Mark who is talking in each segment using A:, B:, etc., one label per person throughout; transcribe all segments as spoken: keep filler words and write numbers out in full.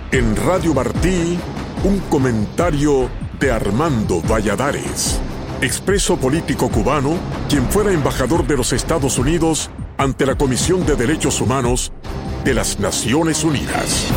A: En Radio Martí, un comentario de Armando Valladares, expreso político cubano, quien fuera embajador de los Estados Unidos ante la Comisión de Derechos Humanos de las Naciones Unidas.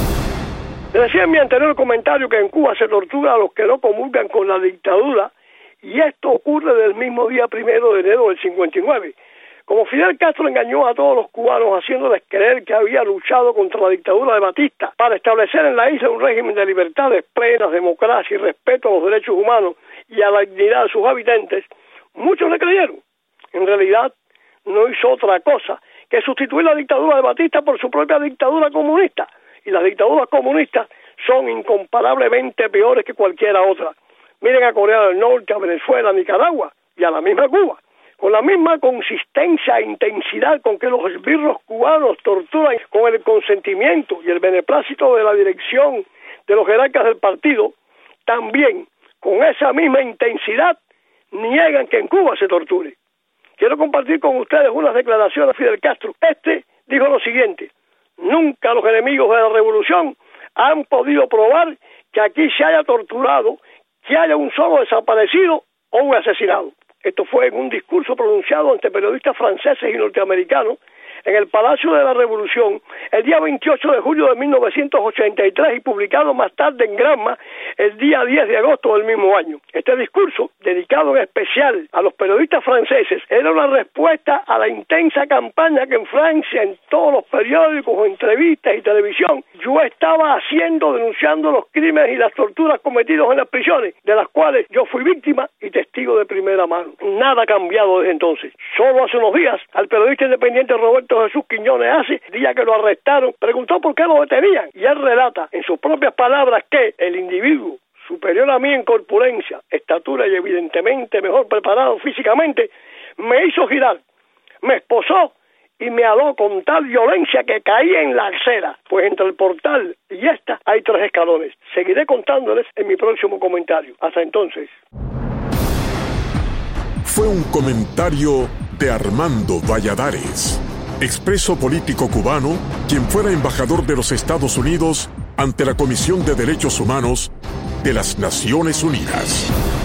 B: Decía en mi anterior comentario que en Cuba se tortura a los que no comulgan con la dictadura, y esto ocurre del mismo día primero de enero del cincuenta y nueve. Como Fidel Castro engañó a todos los cubanos haciéndoles creer que había luchado contra la dictadura de Batista para establecer en la isla un régimen de libertades plenas, democracia y respeto a los derechos humanos y a la dignidad de sus habitantes, muchos le creyeron. En realidad, no hizo otra cosa que sustituir la dictadura de Batista por su propia dictadura comunista. Y las dictaduras comunistas son incomparablemente peores que cualquiera otra. Miren a Corea del Norte, a Venezuela, a Nicaragua y a la misma Cuba. Con la misma consistencia e intensidad con que los esbirros cubanos torturan con el consentimiento y el beneplácito de la dirección de los jerarcas del partido, también con esa misma intensidad niegan que en Cuba se torture. Quiero compartir con ustedes unas declaraciones de Fidel Castro. Este dijo lo siguiente: nunca los enemigos de la revolución han podido probar que aquí se haya torturado, que haya un solo desaparecido o un asesinado. Esto fue en un discurso pronunciado ante periodistas franceses y norteamericanos en el Palacio de la Revolución el día veintiocho de julio de mil novecientos ochenta y tres y publicado más tarde en Granma el día diez de agosto del mismo año. Este discurso, dedicado en especial a los periodistas franceses, era una respuesta a la intensa campaña que en Francia, en todos los periódicos, entrevistas y televisión, yo estaba haciendo, denunciando los crímenes y las torturas cometidos en las prisiones, de las cuales yo fui víctima y testigo de primera mano. Nada ha cambiado desde entonces. Solo hace unos días, al periodista independiente Roberto Jesús Quiñones Hace, día que lo arrestaron, preguntó por qué lo detenían, y él relata en sus propias palabras que el individuo superior a mí en corpulencia, estatura y evidentemente mejor preparado físicamente, me hizo girar, me esposó y me aló con tal violencia que caí en la acera, pues entre el portal y esta hay tres escalones. Seguiré contándoles en mi próximo comentario. Hasta entonces.
A: Fue un comentario de Armando Valladares, expreso político cubano, quien fuera embajador de los Estados Unidos ante la Comisión de Derechos Humanos de las Naciones Unidas.